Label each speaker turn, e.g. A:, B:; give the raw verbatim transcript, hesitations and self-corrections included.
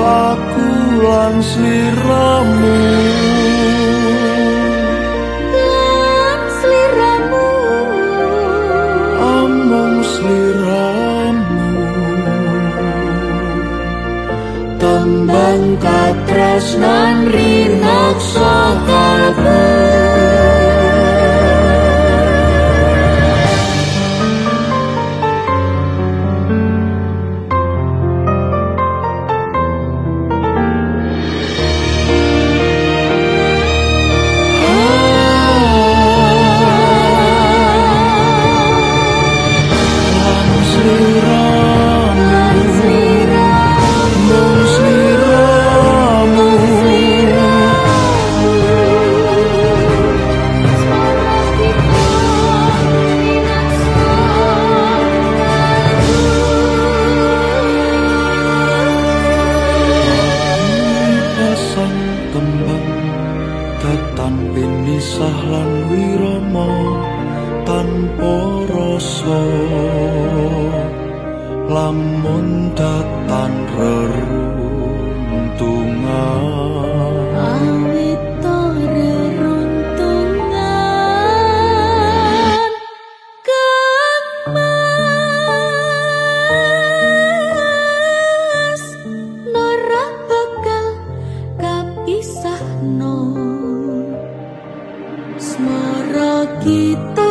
A: aku lan sliramu
B: lan sliramu
A: amung sliramu tembang katresnan rinaksa kalbu tanpa nisah lan wirama tanpa rasa lamun datan reruntungan
B: awit reruntungan kemas ora bakal kapisahno Smara kita